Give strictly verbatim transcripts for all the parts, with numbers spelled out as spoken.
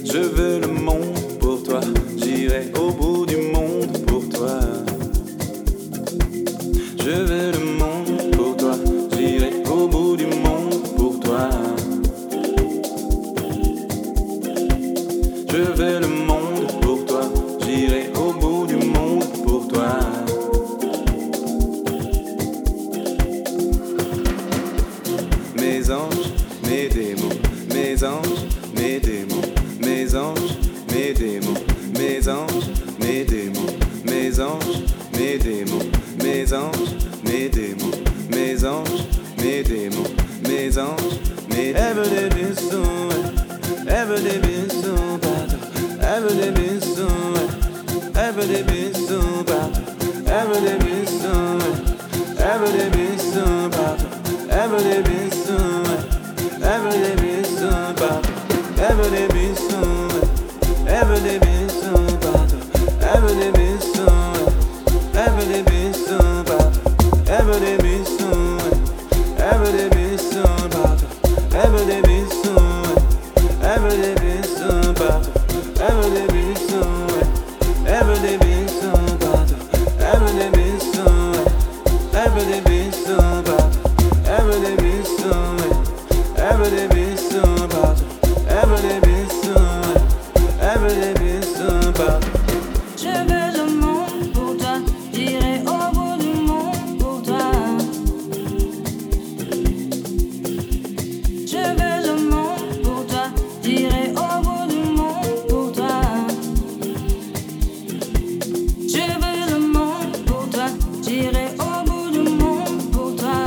Je veux le monde pour toi, j'irai au bout du monde pour toi. Je veux le monde pour toi, j'irai au bout du monde pour toi. Je veux le monde pour toi, j'irai au bout du monde pour toi. Mes anges, mes démons, mes anges, mes démons, mes anges, mes démons, mes anges, mes démons, mes anges, mes démons, mes anges, mes démons, mes anges, mes démons, mes anges, mes ever they been so, ever they been so bad, ever they been so, ever they been so bad, ever they been so, ever they been so bad, ever they been so, ever they been so bad, ever they been so, ever they been so bad, ever they been so, ever they been so bad, ever they been so, ever they been so bad, ever they been so, ever they been so bad, ever they been so, ever they been so bad, ever they been so, ever they been so bad, ever they been so, ever they been so bad, ever they been so, ever they been so bad. Je veux le monde pour toi, j'irai au bout du monde pour toi. Je veux le monde pour toi, j'irai au bout du monde pour toi. Je veux le monde pour toi, j'irai au bout du monde pour toi.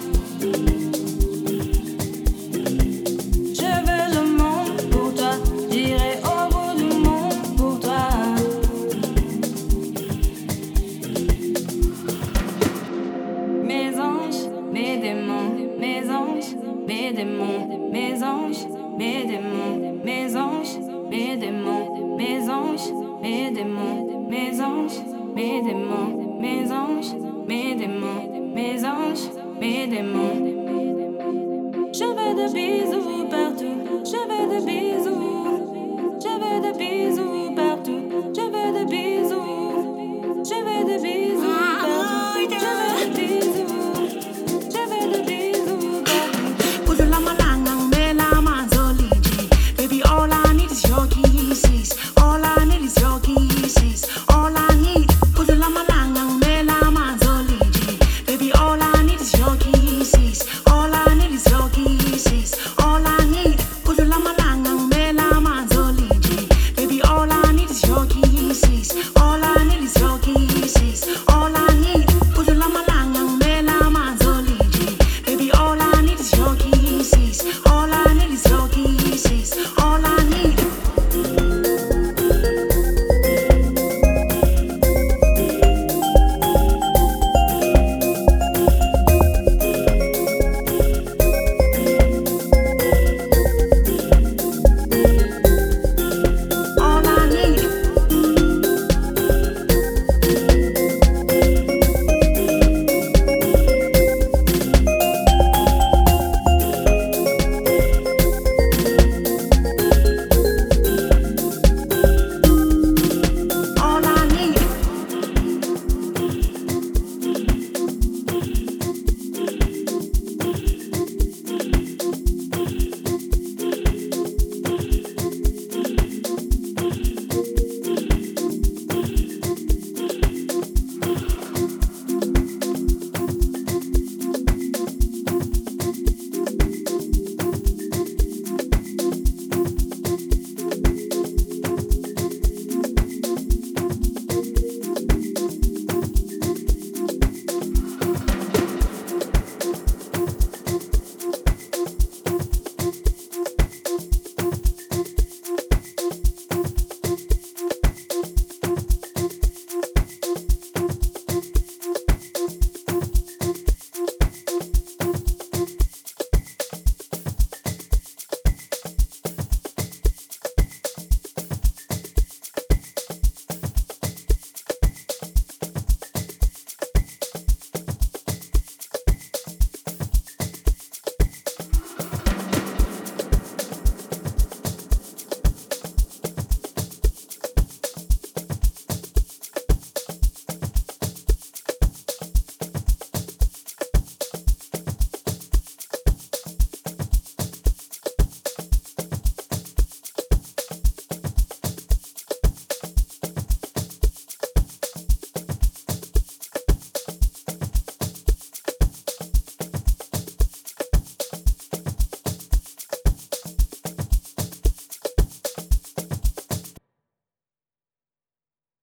Je veux le monde pour toi, j'irai au bout du monde pour toi. Mes anges, mes démons, mes anges, mes démons, mes anges, mes démons, mes anges, mes démons, mes anges, mes démons, mes anges, mes démons, mes anges, mes démons, mes anges, mes démons. Je veux des bisous.